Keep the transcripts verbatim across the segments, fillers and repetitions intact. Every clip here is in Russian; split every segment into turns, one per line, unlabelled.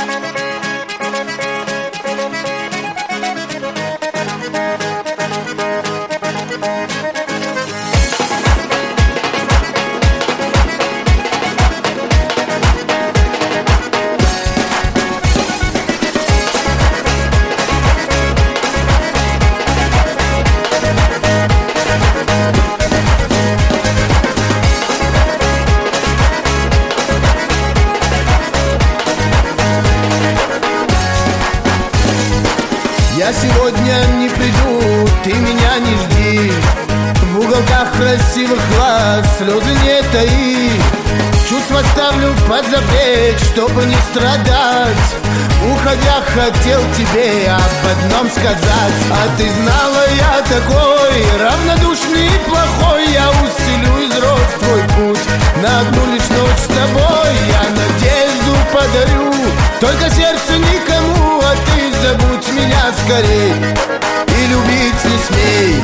Я сегодня не приду, ты меня не жди. В уголках красивых глаз слезы не таи. Чувства ставлю под запрет, чтобы не страдать. Уходя хотел тебе об одном сказать. А ты знала, я такой равнодушный и плохой. Я устелю из роз твой путь на одну лишь ночь с тобой. Я надежду подарю, только сердце никому. А ты забудь меня скорей и любить не смей.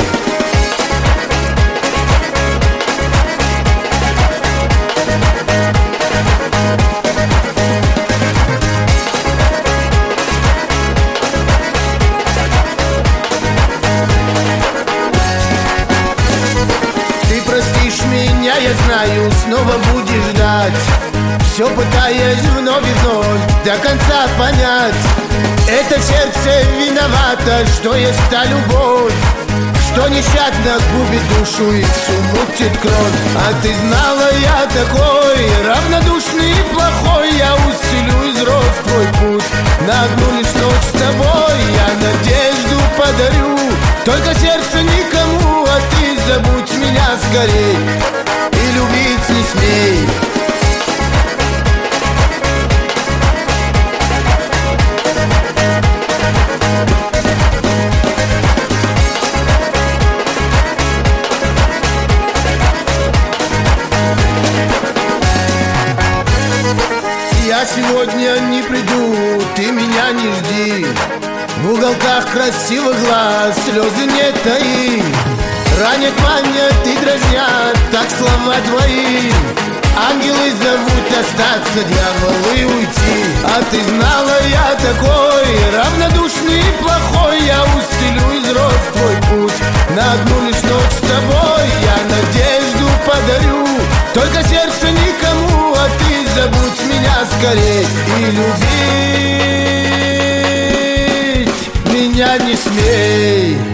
Ты простишь меня, я знаю, снова будешь ждать, все пытаясь вновь и вновь до конца понять. Это сердце виновато, что есть та любовь, что нещадно губит душу и всю мутит кровь. А ты знала, я такой равнодушный и плохой. Я устелю из роз твой путь на одну лишь ночь с тобой. Я надежду подарю, только сердце никому. А ты забудь меня скорей и любить не смей. Я сегодня не приду, ты меня не жди. В уголках красивых глаз слезы не таи. Ранят, манят и дразнят, так слова твои. Ангелы зовут остаться, дьяволы уйти. А ты знала, я такой равнодушный и плохой. Я устелю из роз твой путь на одну лишь ночь с тобой. Я надежду подарю, только сердце никому. А ты забудь меня скорей и любить меня не смей.